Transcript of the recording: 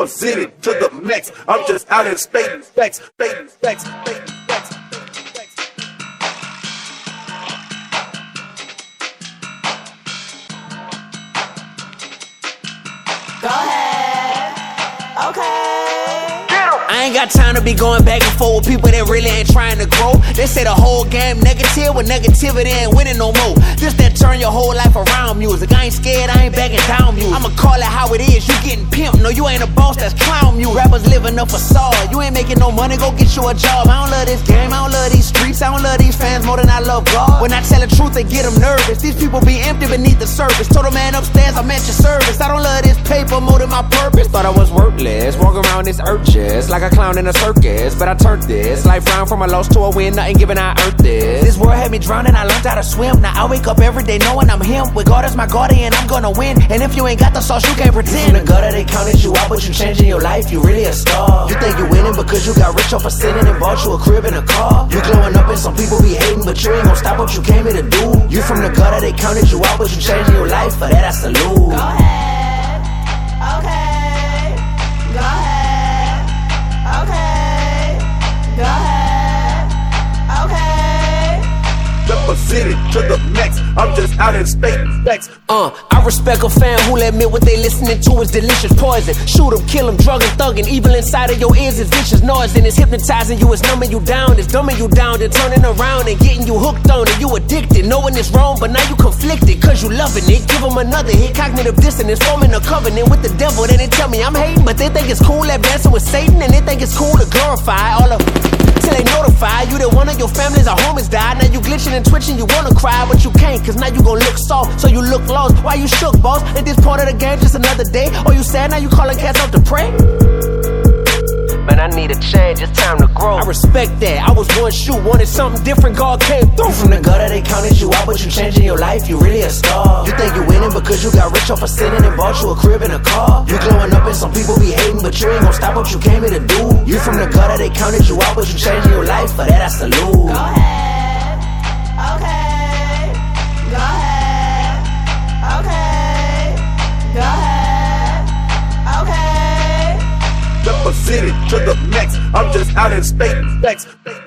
Represented to the max. I'm just out here stating facts, stating facts, stating facts. Go ahead. Okay. I ain't got time to be going back and forth with people that really ain't trying to grow. They say the whole game negative, with negativity ain't winning no more. This that turn your whole life around music. I ain't scared, I ain't backing down music. I'ma call it how it is, you getting pimped. No, you ain't a boss, that's clown music. Rappers living a facade, you ain't making no money, go get you a job. I don't love this game, I don't love these streets, I don't love these fans more than I love God. When I tell the truth, they get them nervous. These people be empty beneath the surface. Told the man upstairs, I'm at your service. I don't love this paper more than my purpose. Thought I was worthless, walking around this earth just like a clown in a circus. But I turned this life round from a loss to a win, nothing given, I earned this. This world had me drowning, I learned how to swim. Now I wake up every day knowing I'm him. With God as my guardian, I'm gonna win. And if you ain't got the sauce, you can't pretend. From the gutter, they counted you out, but you changing your life, you really a star. You think you winning because you got rich off of sinning and bought you a crib and a car. You glowing up and some people be hating, but you ain't gonna stop what you came here to do. You from the gutter, they counted you out, but you changing your life, for that I salute. Go ahead. Okay. Go ahead. Okay. Go ahead. Okay. Represented to the max. I'm just out here stating facts. I respect a fan who'll admit what they listening to is delicious poison. Shoot 'em, kill 'em, drug and thuggin'. Evil inside of your ears is vicious noise. And it's hypnotizing you, it's numbing you down. It's dumbing you down, then turning around and getting you hooked on it. You addicted, knowing it's wrong, but now you conflicted. Cause you loving it, give 'em another hit. Cognitive dissonance, forming a covenant with the devil. Then they tell me I'm hating, but they think it's cool advancing with Satan. And they think it's cool to glorify all of till they notify you that one of your families or homies died. Now you glitching and twitching, you wanna cry, but you can't. Cause now you gon' look soft, so you look lost. Why you shook, boss? At this point of the game, just another day. Or you sad, now you calling cats up to pray? Man, I need a change, it's time to grow. I respect that, I was one shoe, wanted something different, God came through. You from the gutter, they counted you out, but you changing your life, you really a star. You think you winning because you got rich off of sinning and bought you a crib and a car. You glowing up and some people be hating, but you ain't gonna stop what you came here to do. You from the gutter, they counted you out, but you changing your life, for that I salute. Go ahead. Okay. Go ahead. Okay. Go ahead. Okay. Represented to the max. I'm just out here stating facts.